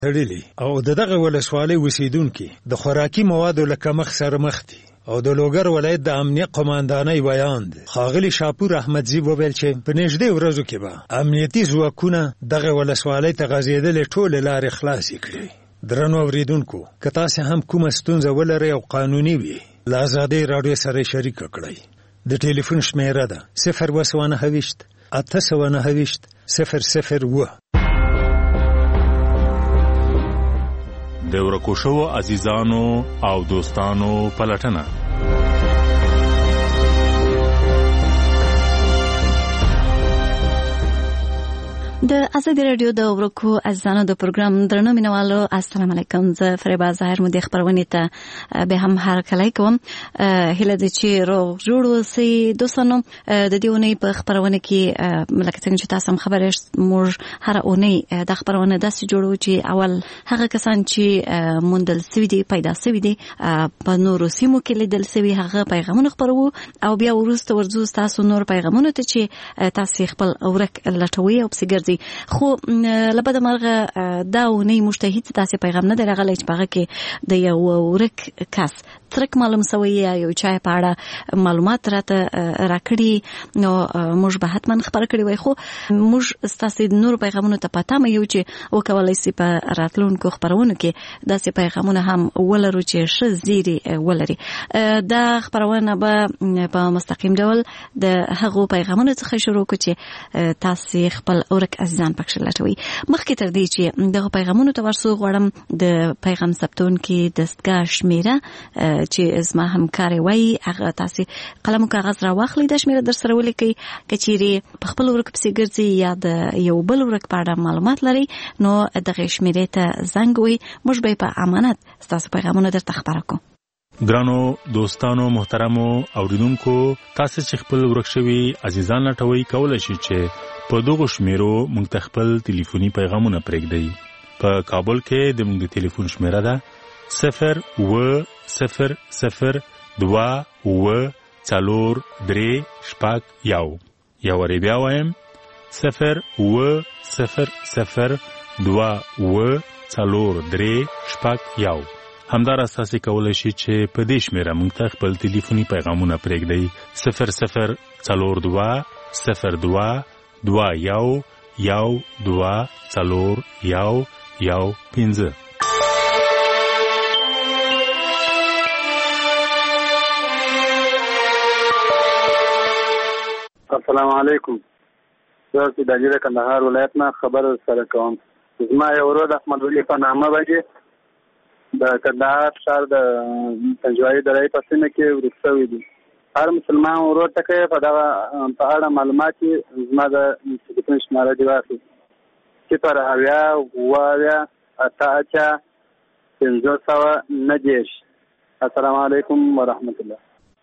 تړلي او دغه ولسوالۍ اوسیدونکي د خوراکي موادو له کمښت سره مخ دي او د لوګر ولایت د امنیه قماندانۍ بیان دی. ښاغلي شاپور احمدزي وویل چې په نږدې ورځو کې به امنیتي ځواکونه دغه ولسوالۍ ته غځېدلې ټولې لارې خلاصې کړي. درنو اوریدونکو، که تاسې هم کومه ستونزه ولرئ او قانوني وي، له ازادۍ راډیو سره شریکه کړئ. د ټلیفون شمیره ده 029 829 001. د ورکو شوو عزیزانو او دوستانو پلټنه. د ازادي رادیو د ورکو عزیزانو د پروګرام درنو مینوالو، السلام علیکم. زه فریبا ظاهر مدیر خبرونه ته به هم هرکلی کوم. هله د چې روغ جوړ اوسئ دوستانو. د دې اونۍ په خبرونه کې لکه څنګه چې تاسو هم خبر یاست، موږ هر اونۍ د خبرونه داسې جوړو چې اول هغه کسان چې موندل سوي دي، پیدا سوي دي، په نورو سیمو کې لیدل سوي، هغه پیغامونه خبرو او بیا وروسته ورځو تاسو نور پیغامونه ته چې تاسو خپل اورک لټوي او پسګرځي. خو لبد مرغه دا اونۍ مشتهید تاسو پیغام نه درغلی چې هغه کې د یو ورک کس ترک معلوم سوی یا یو چا په اړه معلومات راته راکړي، نو موږ به حتما خبر کړی وای. خو موږ تاسو د نور پیغامونو ته پته مې یو چې وکولای شي په راتلونکو خبرونو کې داسې پیغامونه هم ولرو چې ښه زیری ولري. دا خبرونه به په مستقیم ډول د هغو پیغامونو څخه شروع کو چې تاسو خپل اورک عزیزان پکښ لټوي. مخکې تر دې چې دغه پیغامونو ته ورسو غواړم د پیغام ثبتون کې دستګاه شمیره چې زما همکاري وای هغه تاسو قلم او کاغذ را واخلئ، د شمیره در سره ولیکئ. کچېری په خپل ورک پسې ګرځي یا د یو بل ورک په اړه معلومات لري، نو دغه شمیره ته زنګ وي، موږ به په امانت تاسو پیغامونه درته خبرو کوو. ګرانو دوستانو محترمو اوریدونکو، تاسو چې خپل ورک شوي عزیزان لټوي، کولای شئ چې په دغه شمیرو موږ ته خپل ټلیفوني پیغامونه پرېږدئ. په کابل کې د موږ د ټلیفون شمیره ده 02002 4 یا وری بیا وایم 02002 4 همدار اساسي کولای شي چې په دې شمیره موږ ته خپل ټلیفوني پیغامونه پرېږدئ 00222 السلام علیکم. زه د دجله کندهار ولایت نه خبر سره کوم. زما یو ورور احمد ولی په نامه باندې د کندهار ښار د پنجوایي درې په سیمه کې ورسوي دي. هر مسلمان ورور ته کې په دغه په اړه معلومات زما د ټلیفون شماره دی واخلي 080 السلام علیکم ورحمت الله.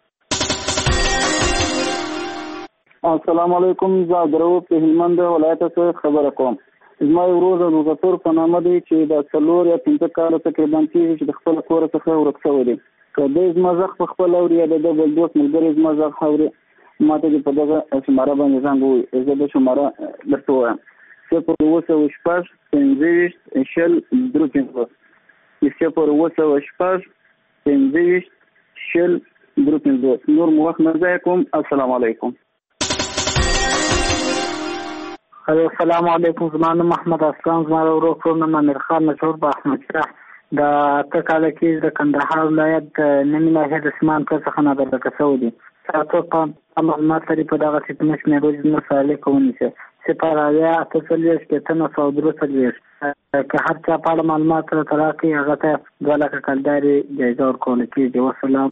السلام علیکم. زه درو په هلمند ولایت څخه خبره کوم. زما یو ورور د مظفر په نامه دی چې د 4 یا 5 کال تقریبا کېږي چې د خپل کور څخه ورک شوی دی. که د زما زغ په خپل اوري یا د بل دوست ملګری زما زغ اوري، ماته په دغه شماره باندې زنګ وي. زه د شماره درته وایم 02015 نور مو وخت نه ضایع کوم. السلام علیکم. السلام علیکم. زما نوم محمد اسلام، زما ورور نوم امیر خان مشهور په احمد شاه د کاله کې د کندهار ولایت نومي ناحیه د سیمان څخه نه درکه شوی دی. تاسو په معلومات لري په دغه چې تاسو مې روز نو سوال کوونی شي سپارالیا تاسو کې تنه سودرو که هر چا په معلومات راکړي هغه ته د علاقه کلداري جایزه ورکول کېږي. والسلام.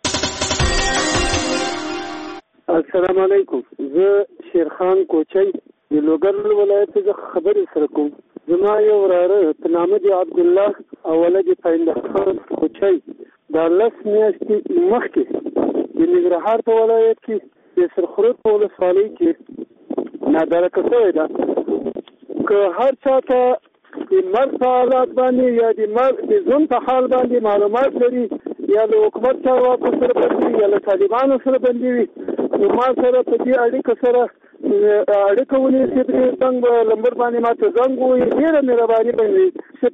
السلام علیکم. زه شیرخان کوچی د لوګر ولایت څخه خبرې سره کوم. زما یو وراره په نامه دی عبد الله او ولد پیند خان کوچی د 10 میاشتې مخکې د ننګرهار په ولایت کې د سرخرود په ولسوالۍ کې نادرکه شوې ده. که هر چا ته د مرګ په حالات باندې یا د مرګ د ژوند په حال باندې معلومات لري یا د حکومت چارواکو سره باندې یا له طالبانو سره باندې وي، نو ما سره په دې اړیکه سره اړیکه ونیسي زنګ به نمبر باندې ماته زنګ ووایي. ډېره مهرباني به وي.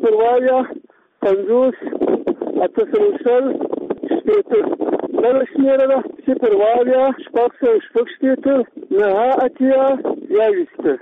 0 800 شپېته بله شمېره ده 0 660 9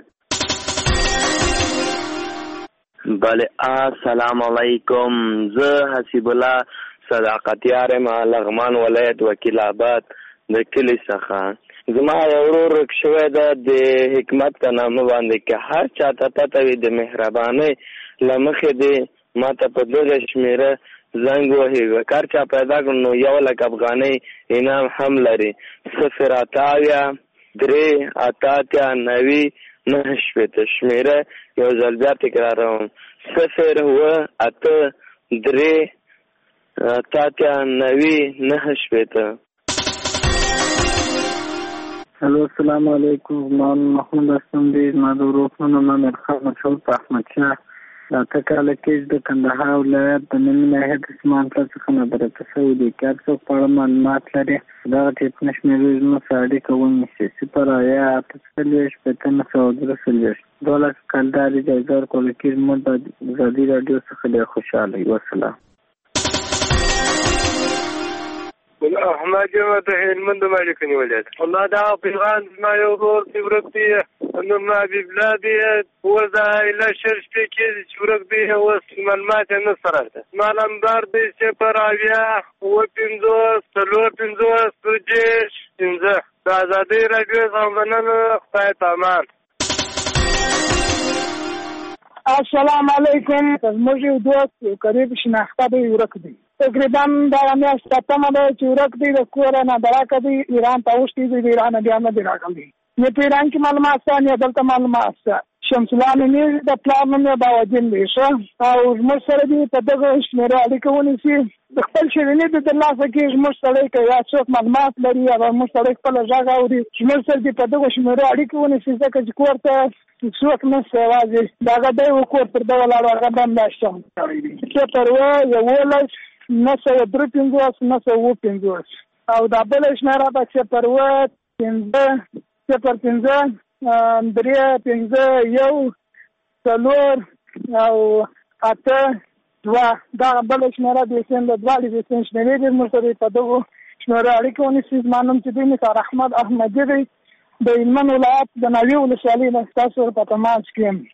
بله السلام علیکم. زه حسیب الله صداقتیار یم، لغمان ولایت وکیل آباد د کلي څخه. زما یو ورور ورک شوی ده د حکمت په نامه باندې، که هر چاته پته وي د مهربانۍ له مخې دې ما ته په دغه شمېره زنګ وهي. کار چا پیدا کړ نو 1,00,000 افغانۍ انعام هم لري. 0 3 8 9 9 شپېته شمېره یو ځل بیا تکراروم 0 8 3 8 9 9 شپېته. الو السلام علیکم. زما محمود اسلم دی. زما د ورور نوم امیرخان مشهور په احمد شاه. د اته کاله کې د کندهار ولایت د نومي ناحیې د سیمان پل څخه نابرابر شوی دی. که هر څوک په اړه معلومات لري دغه ټلیفون شمېرې زموږ سره اړیکه ونیسي. 0 8 12 کلداري جایزه ورکول کېږي. موږ د ازادي راډیو څخه ډېر خوشحاله یو. وسلام. احمد جمع د هلمند مالکني ولایت. والله دا پیغام زما یو ورور دی ورک دی، نوم حبیب الله دی. اوس دا ایله شل شپې کېږي چې ورک دی. اوس معلومات یې نه سره ده. زما نمبر دی 0 50 د ازادۍ راډیو څخه مننه. خدای ته امان. السلام علیکم. زموږ یو دوست یو قریب شناخته دی ورک دی. تقریبا دغه میاشت اتمه ده چې ورک دی. د کوره نه براکه دی ایران ته اوښتي دی. د ایران بیا نه دی راغلی. نه په ایران کې معلومات شته نه دلته معلومات شته. شمس الله نومي د پلار نوم یې باودین دی ښه. او زموږ سره دي په دغه شمېره اړیکه ونیسي. د خپل شیریني د ترلاسه کې زموږ سړی که یا څوک معلومات لري یا زموږ سړی خپله غږ اوري زموږ سره دي په دغه شمېره اړیکه ونیسي. ځکه چې کور ته څوک نشته یوازې دغه دی و کور پر ده ولاړ هغه بنداشت هم کړی دی. 0 11 953 955 او دا بله شمېره ده 0 5 0 5 3 5 1 4 او 8 2 دا بله شمېره د سین د دواړې د سین شمېرې دي. موږ سره په دغو شمېره اړیکه ونیسي. زما نوم چې دی نثار احمد احمدي دی. د هلمند ولایت د ناوې ولسوالۍ نه ستاسو په تماس کې یم.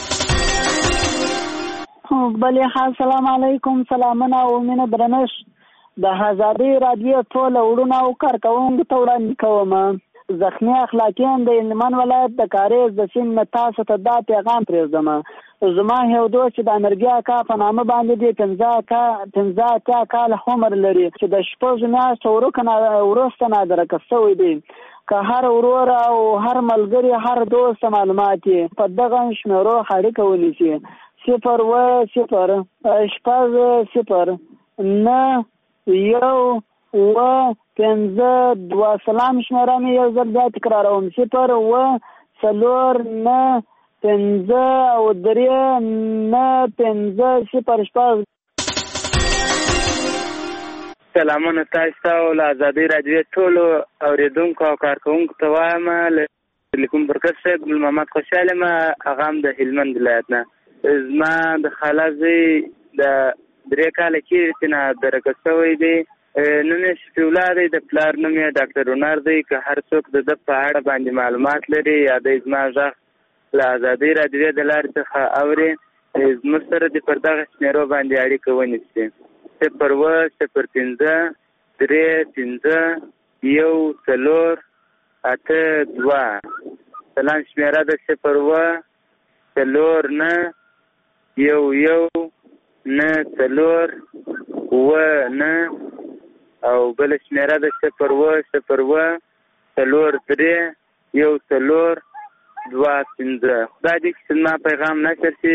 بله السلام علیکم. سلامونه او مینه درنښت. د ازادۍ راډیو ټول وړونه او کارکوونکو ته وړاندې کوم. زخمي اخلاقیان د هلمند ولایت د کاریز د سیند نه تاسو ته دا پیغام پرېږدم. زما یو دوست چې د امرګي اکا په نامه باندې دی 15 کاله عمر لري چې د 6 میاشتو وروسته نادرکه شوی دی. که هر ورور او هر ملګري هر دوست معلومات په دغه شمېرو اړیکه ونیسي. 0 0 0 9 1 5 2 سلام شمېره مې یو ځل بیا تکراروم 0 4 9 5 او 3 9 5 0 سلامونه تاسو ته او ازادۍ راډیو ټولو اورېدونکو او کارکوونکو ته وایم. لیکم برکت صاحب ګل محمد خوشحاله یم. هغه هم د هلمند ولایت نه. زما د خاله زوی د 3 کاله کېږي چې نادرکه شوی دی. نوم یې شفیع الله دی. د پلار نوم یې ډاکټر هنر دی. که هر څوک د ده په اړه باندې معلومات لري یا د زما غږ له ازادۍ راډیو د لارې څخه اوري زموږ سره دې پر دغه شمېرو باندې اړیکه ونیسي. 0 0 5 3 5 1 4 8 2 سلام شمېره ده 0 4 9 1 9 4 9 او بل شمېره ده 0 0 4 3 1 4 2 5. خدای دې چې زما پیغام نشر شي.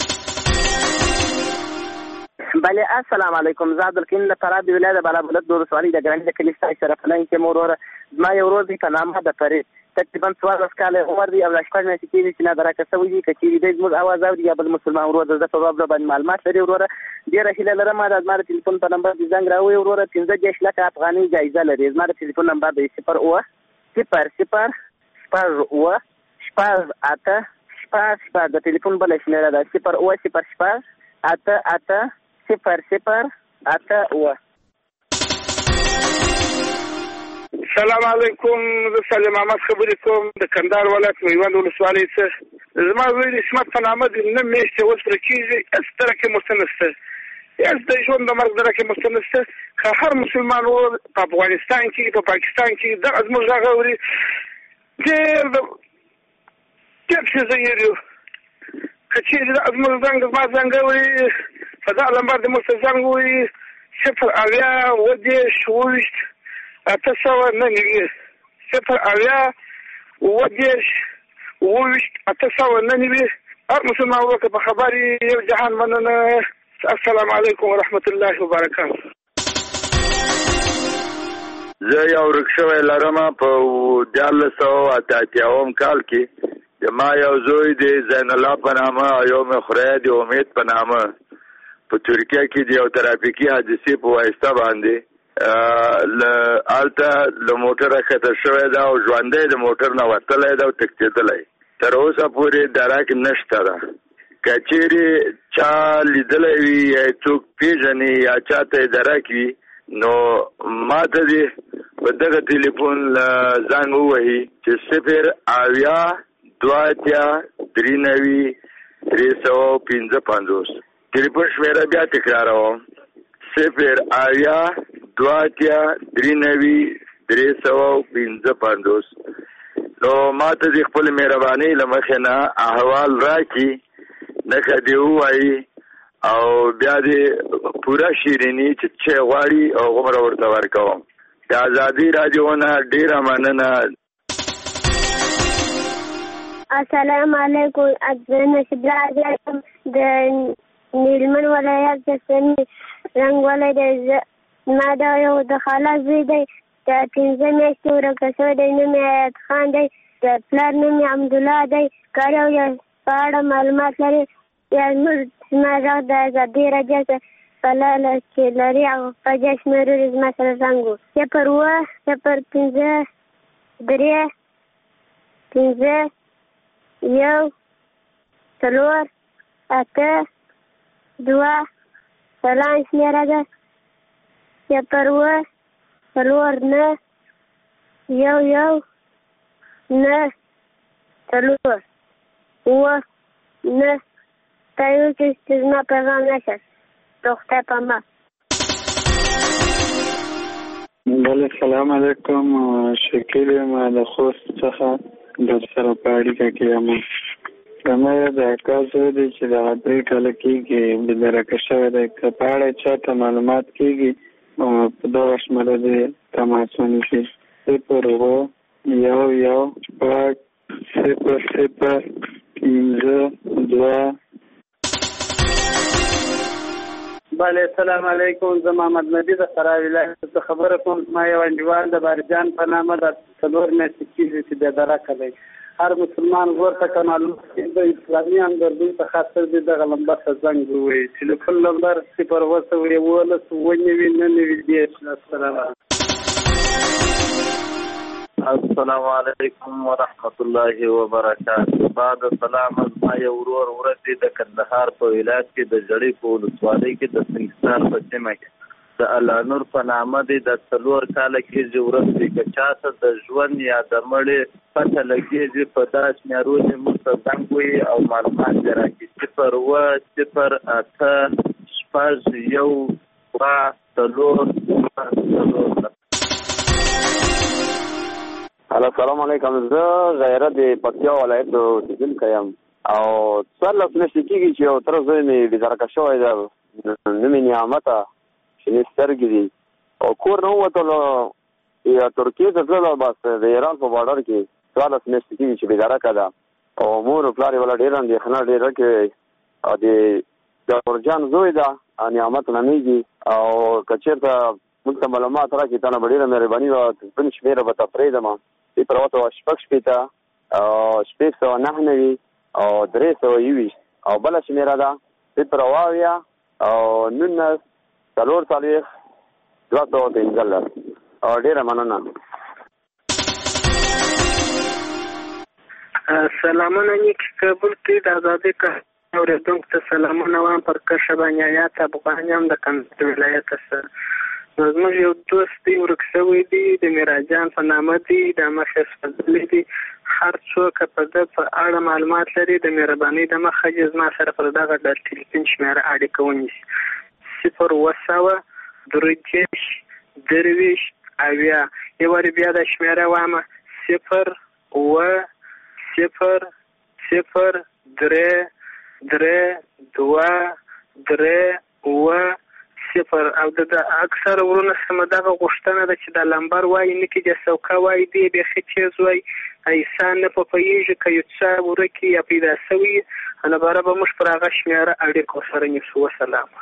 بله السلام علیکم. زه عبدالکریم د فراه د ولایت د بالابلد د ولسوالۍ د ګراني د کلي څخه شرف الله کې وروره. زما یو ورور دی په نامه د فرید تقریبا 14 کاله عمر دی او له 6 میاشتې کېږي چې نادرکه شوی دی. که چېرې دی زموږ اواز اوري یا بل مسلمان ورور د ده په باب باندې معلومات لري وروره ډېره هیله لرم د زما د تلیفون په نمبر دې زنګ راووایي وروره. 15 لکه افغانۍ جایزه لري. زما د تلیفون نمبر دی 0 0 0 0 0 شپږ اته شپږ د ټلیفون بله شمېره ده 080880008. سلام علیکم. زه سلیم احمد خبرې کوم د کندهار ولایت میوند ولسوالۍ څخه. زما ویل اسمت په نامه د نه میاشتې اوس پرې کېږي هېڅ درکې مرسته نشته، هېڅ د ژوند د مرګ درکې مرسته نشته. که هر مسلمان ورور په افغانستان کې په پاکستان کې دغه زموږ غږ اوري ډېر څه یېرو. که چېرې دغه زموږ زما زنګ اوري په دغه نمبر د موږ ته زنګ ووایي 080 829 080 هر مسلمان ورور په خبرې یو جهان مننه. السلام علیکم ورحمت الله وبرکاته. زه یو ورک شوی لرم په 1988 کال کې. ما یو زوی د زین الله په نامه او یو مې خوری د امید په نامه په ترکیه کې د یو ترافیکي حادثې په واسطه باندې هلته له موټره ښکته شوی ده او ژوندی د موټر نه وتلی ده او تښتېدلی. تر اوسه پورې درک نشته ده. که چېرې چا لیدلی وي یا څوک پېژني یا چا ته یې درک وي نو ما ته دې په دغه ټلیفون زنګ ووهي چې 080-93-355. ټلیفون شمېره بیا تکراروم 080-93-355. نو ما ته دې خپل مهربانۍ له مخې نه احوال راکړي، نښه دې ووایي او بیا دې پوره شیریني چې څه غواړي او هغومره ورته ورکوم. د ازادي راډیو نه ډېره مننه. السلام علیکم. زه نشید راځم د هلمند ولایت د سنې رنګ ولی دی. زما د یو د خاله زوی دی د 15 میاشتې ورکه شوی دی. نوم یې حیات خان دی. د پلار نوم یې حمدالله دی. کار یو په اړه معلومات لري یا زما غږ د ازادي راډیو پلاله چې لري او په دې شمېرو زما سره زنګ و 0-5-3-1-4-8-2 سلام شمېره ده 0-4-9-1-9-4 تایو چې زما پیغام نشد دختر په ما. بله سلام علیکم. شکیل یم د خوست څخه در سره په اړیکه کې یم. زما د اکا زوی دی چې د 3 کاله کېږي بېدرکه شوی دی. که په اړه چا ته معلومات کېږي په دغه شمېره دې تماس ونیسي 0-1-0-0-5-0-2. بله سلام علیکم. زه محمد نبی د فراه ولایت څخه خبره کوم. ما یو انډیوال د باریجان په نامه د 4 میاشتې کېږي چې بېدرکه دی. هر مسلمان ورور ته که معلومات د اسلامي همدردۍ په خاطر دې دغه نمبر ته زنګ ووایي. ټلیفون نمبر 0-19-19-20. السلام علیکم ورحمت الله وبرکاته. بعد سلام. ما یو ورور ورته د کندهار په ولایت کې د جړې په ولسوالۍ کې د سنګستان په سیمه کې د الله نور په نامه دی د 4 کاله کې ورته که چاته د ژوند یا د مړې پته لګېږي په داس میارو چې موږ ته زنګ ووایي او معلومات یې راکړي 0-8-0-4-4. السلام علیکم. زه غیره د پکتیا ولایت اوسېدونکی یم او 14 میاشتې کېږي چې یو تره زوی مې بېدرکه شوی دی. نوم یې نعمته شنې سترګې دي او کور نه ووتلو یا ترکیې ته تللو بس د ایران په باډر کې 14 میاشتې کېږي چې بېدرکه ده او مور و پلار یې والا ډېره اندېښنه ډېره کوي او د ګورجان زوی ده نعمت نومېږي او که چېرته موږ ته معلومات راکړي تا نه به ډېره مهرباني وه. تلفون شمېره به ته پرېږدم 0-6-6-9 او 321 او بله شمېره ده 0-19-4-215 او ډېره مننه. سلامونه نیک کابل کې د ازادي کا اوریدونکو ته سلامونه وایم پر کشبانیات افغانیان د کندهار ولایت سره زموږ یو دوست دی ورک شوی دی د میراجان په نامه دی د مخصص فضلې دی هر څوک په دې په اړه معلومات لري د مهرباني د مخه زما سره پر دغه د ټلیفون شمیره اړیکه ونیسي 0 درجش درویش اویا یو بیا د شمیره وامه 0 و 0 0 3 3 2 3 و 0 او د اکثر ورونه سم دغه غوښتنه ده چې د لمبر وای نه کې د سوکا وای دی به خچیز وای ایسان نه په پیژه کې یو څه ورکی یا پیدا سوی انا برابر مش پر هغه شمیره اړیکو سره نیسو. سلام.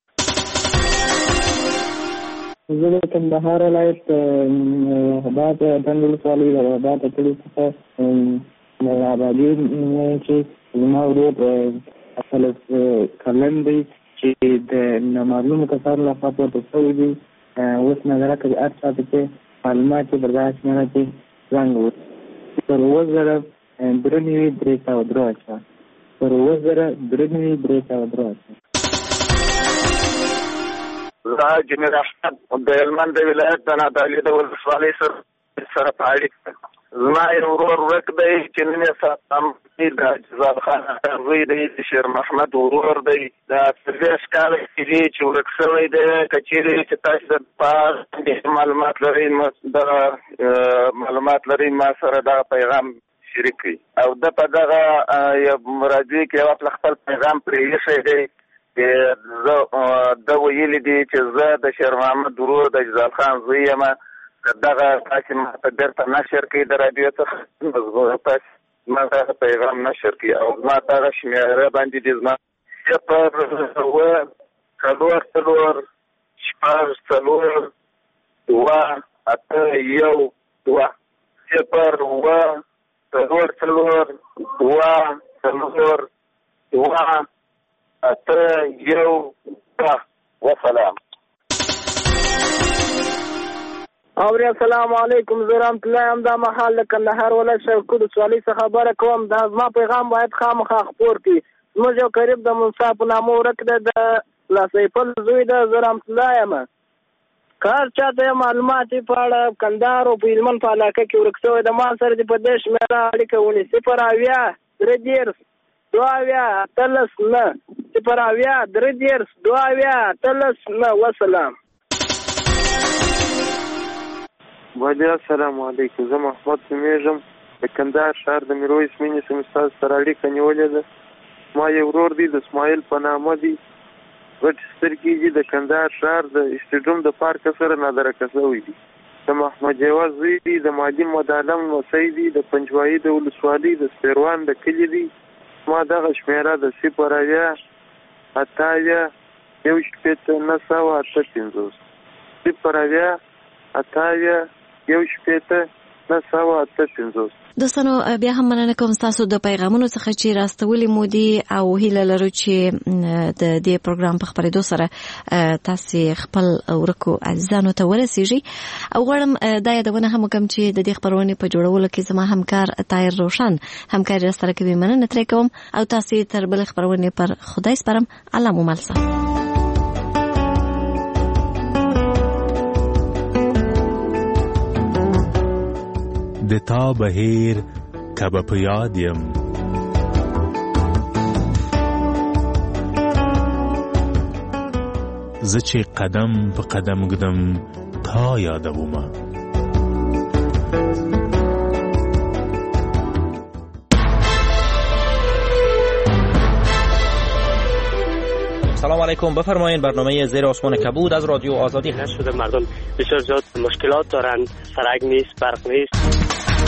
زه د کندهار ولایت بعد دندل سوالي د بعد ټول څه د آبادی چې زما ورور اصل کلن دی چې د معلومه کسان لخوا په څو دي اوس نظر کوي ارڅه چې معلومات برداشت نه کوي څنګه پر وزره درنوي درېتا ودروچا پر وزره درنوي درېتا ودروچا زه جميل احمد د هلمند ولایت د نادعلي د ولسوالۍ سره په اړیکه زما یو ورور ورک دی چې نن یې ساتم د جزال خان زوی دی د شیر محمد ورور دی د 30 کاله چې ورک شوی دی کچېرې چې تاسو د معلومات لرئ ما سره دا پیغام شریک کړئ او د په دغه راځي کې یو خپل پیغام پرې ایښی دی د ویلي دي چې زه د شیر محمد ورور د جزال خان زوی یم دغه تاسو ماته بیرته نشر کړئ د رادیو څخه تاسو ما دغه پیغام نشر کړئ او ما دغه شمیره باندې دي زما 0 4 4 2 8 1 2 0 4 2 اته یو وسلام. اور السلام علیکم زرام الله امدا محل کندهار ولایت شرقو د سوالي څخه خبره کوم دا زما پیغام باید خامخا خپور کی زموږ یو قریب د منصاف نامو ورک د لاسیپل زوی د زرام الله یم کار چاته معلومات په اړه کندهار او په هلمند په علاقه کې ورک شوی د ما سره د پدیش مېرا اړیکه ونی 0 اویا 3 دوavia تلس نه 0 اویا 3 دوavia تلس نه. وسلام. وعلیکم السلام علیکم. زه محمد سمیږم د کندهار شهر د میرویس مینې سم استاد سره اړیکه نیولې ده. ما یو ورور دی د اسماعیل په نامه دی غټ سترګې دي د کندهار شهر د اسټډیوم د پارک سره نادرکه شوی دی. د محمد جواز زوی دی د معلم مدالم نوسی دی د پنجوایي د ولسوالۍ د سپیروان د کلي دی. ما دغه شمیره د 0 اویا 8 یو شپېته 958 0 اویا 8 یو شپېته 958. دوستانو بیا هم مننه کوم تاسو د پیغامونو څخه چې راستولې مو دي او هیله لرو چې د دې پروګرام په خبرېدو سره تاسو خپل ورکو عزیزانو ته ورسیږي او غواړم دا یادونه هم کوم چې د دې خبرونې په جوړولو کې زما همکار طاهر روشن همکاري سره کوي. مننه ترې کوم او تاسو تر بل خبرونه پر خدای سپارم. الله مو مل سه. د تا بهیر کبه په یاد یم زه چې قدم په قدم ګدم تا یادومه. سلام علیکم. بفرمایید برنامه زیر آسمان کبود از رادیو آزادی نشده. مردم بسیار زیاد مشکلات دارند، سرک نیست، برق نیست.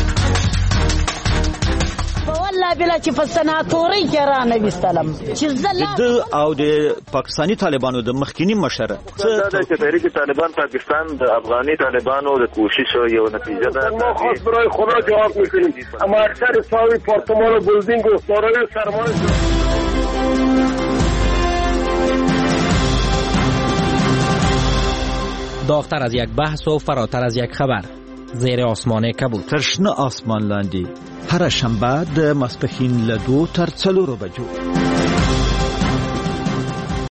والله بلا چې په سناتوري کې را نه وستلم چې د او د پاکستانی طالبانو د مخکینی مشر څه د تحریک طالبان پاکستان د افغاني طالبانو د کوشش یو نتیجه ده. ما خاص برای خدا جواب میکنیم اما اکثر ساوی پارتمان و بلدینگ و سارای سرمایه داغتر از یک بحث و فراتر از یک خبر. زیر آسمان کبود. تشنه آسمان لاندی هر شنبه د ماسپښین له 2 تر 4 بجو.